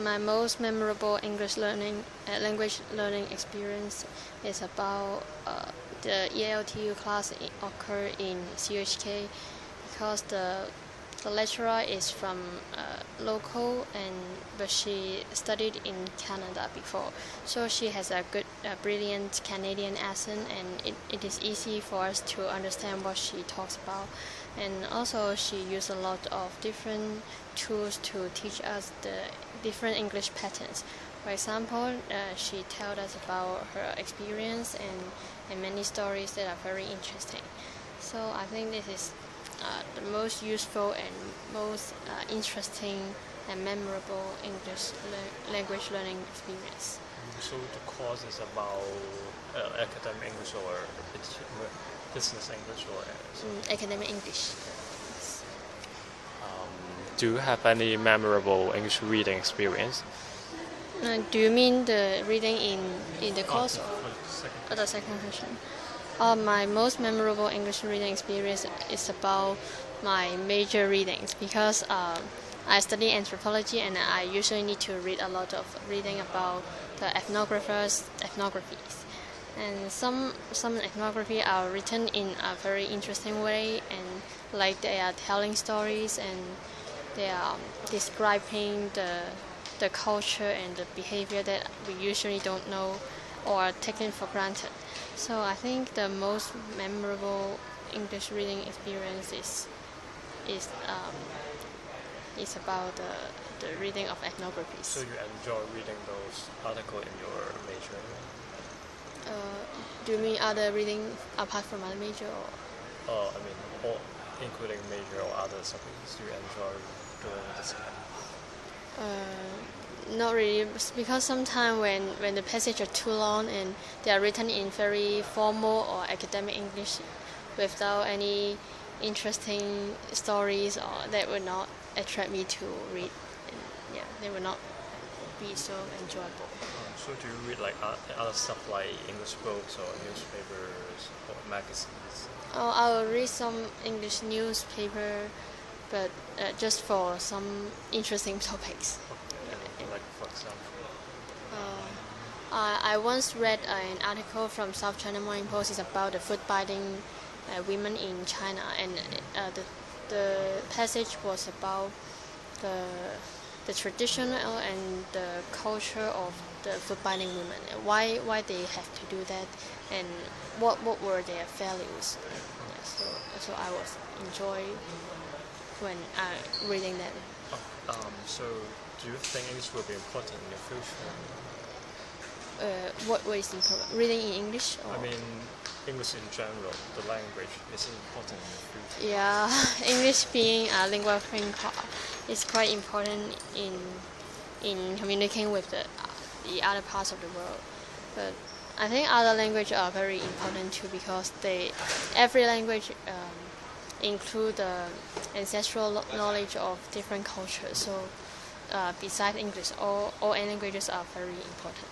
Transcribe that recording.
My most memorable language learning experience is about the ELTU class occurred in CUHK because the lecturer is from local but she studied in Canada before, so she has a brilliant Canadian accent, and it is easy for us to understand what she talks about. And also she used a lot of different tools to teach us the different English patterns. For example, she told us about her experience and many stories that are very interesting. So I think this is the most useful and most interesting and memorable English language learning experience. So the course is about academic English or business English or academic English. Do you have any memorable English reading experience? Do you mean the reading in the course or the second question? My most memorable English reading experience is about my major readings because I study anthropology and I usually need to read a lot of reading about the ethnographies. And some ethnography are written in a very interesting way, and like they are telling stories and they are describing the culture and the behavior that we usually don't know or are taken for granted. So I think the most memorable English reading experience is about the reading of ethnographies. So you enjoy reading those articles in your major? Do you mean other reading apart from my major? I mean, all, including major or other subjects. Do you enjoy doing this kind? Not really, because sometimes when the passages are too long and they are written in very formal or academic English without any interesting stories, or that would not attract me to read. And, they would not be so enjoyable. So do you read like other stuff like English books or newspapers or magazines? I will read some English newspaper, but just for some interesting topics. Like for example? I once read an article from South China Morning Post. It's about the foot-biting women in China, and the passage was about the traditional and the culture of the foot-biting women, and why they have to do that, and what were their values. So I was enjoy when reading them. So do you think English will be important in the future? What is important? Reading in English? Or? I mean, English in general, the language is important in the future. Yeah, English being a lingua franca is quite important in communicating with the other parts of the world. But I think other languages are very important too, because every language include the ancestral knowledge of different cultures. So besides English, all languages are very important.